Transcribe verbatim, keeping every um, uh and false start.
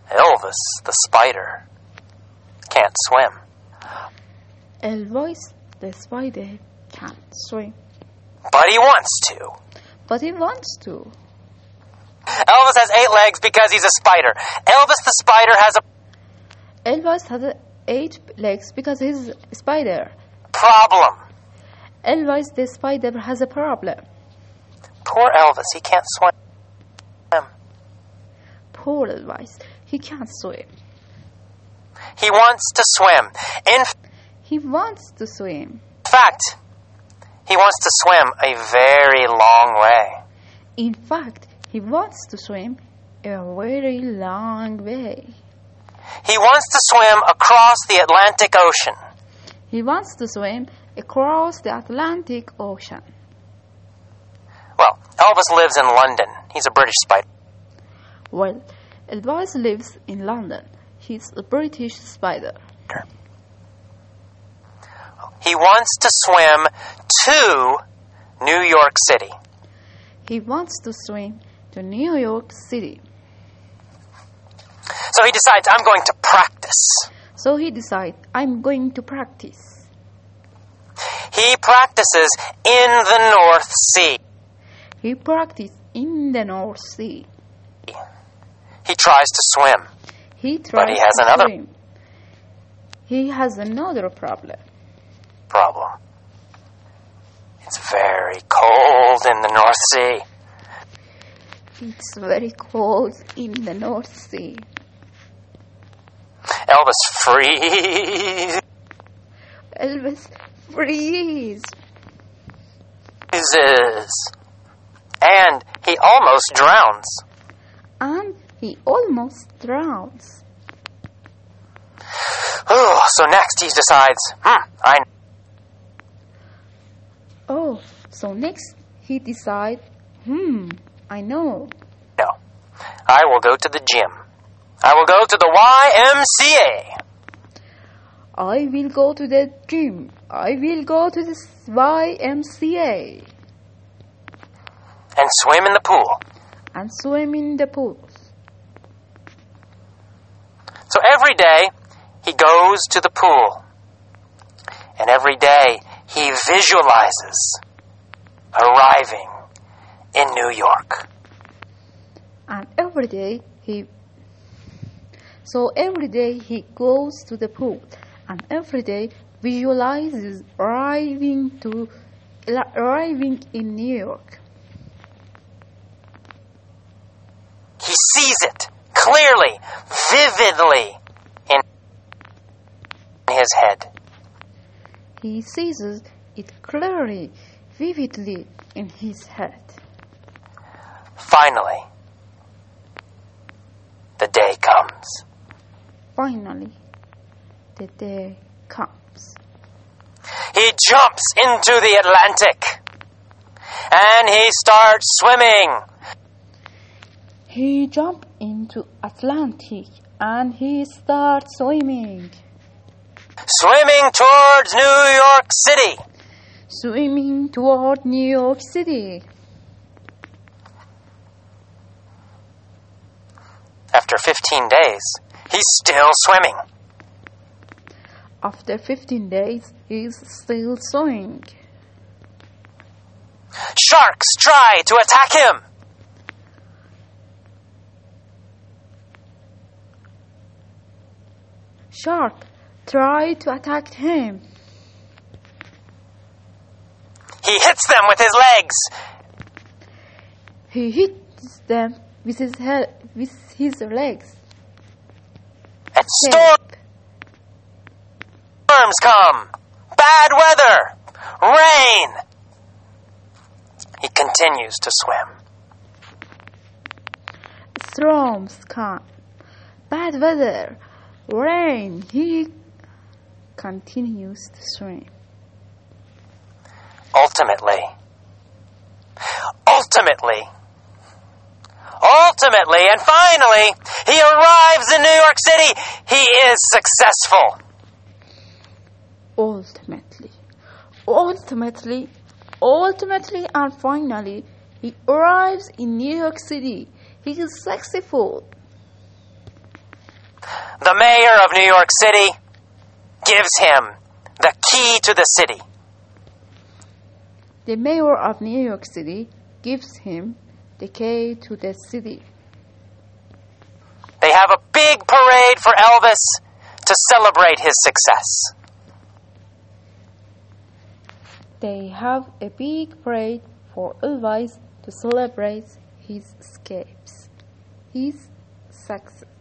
Elvis, the spider, can't swim. Elvis, the spider, can't swim. But he wants to. But he wants to. Elvis has eight legs because he's a spider. Elvis the spider has a Elvis has eight legs because he's a spider. problem. Elvis the spider has a problem. Poor Elvis, he can't swim. Poor Elvis, he can't swim. He wants to swim. In He wants to swim. fact, he wants to swim a very long way. In fact, he wants to swim a very long way. He wants to swim across the Atlantic Ocean. He wants to swim across the Atlantic Ocean. Well, Elvis lives in London. He's a British spider. Well, Elvis lives in London. He's a British spider. He wants to swim to New York City. He wants to swim to New York City. So he decides, I'm going to practice. So he decides, I'm going to practice. He practices in the North Sea. He practices in the North Sea. He tries to swim. He tries he has to another- swim. He has another problem. Problem. It's very cold in the North Sea. It's very cold in the North Sea. Elvis freezes. Elvis freezes. And he almost drowns. And he almost drowns. Ooh, so next he decides, hmm, I Oh, so next he decides, hmm, I know. know. I will go to the gym. I will go to the Y M C A. I will go to the gym. I will go to the Y M C A. And swim in the pool. And swim in the pools. So every day he goes to the pool. And every day he visualizes arriving in New York. And every day he so every day he goes to the pool, and every day visualizes arriving to arriving in New York. He sees it clearly, vividly in his head. He sees it clearly, vividly in his head. Finally, the day comes. Finally, the day comes. He jumps into the Atlantic and he starts swimming. He jumps into Atlantic and he starts swimming. Swimming towards New York City. Swimming toward New York City. After fifteen days, he's still swimming. After fifteen days, he's still swimming. Sharks try to attack him. Shark try to attack him. He hits them with his legs. He hits them with his head, with his legs. And storms come. Bad weather. Rain. He continues to swim. Storms come. Bad weather. Rain. He continues to swim. Ultimately, ultimately, ultimately, and finally, he arrives in New York City. He is successful. Ultimately, ultimately, ultimately, and finally, he arrives in New York City. He is successful. the mayor of New York City gives him the key to the city. The mayor of New York City gives him the key to the city. They have a big parade for Elvis to celebrate his success. They have a big parade for Elvis to celebrate his escapes, his success.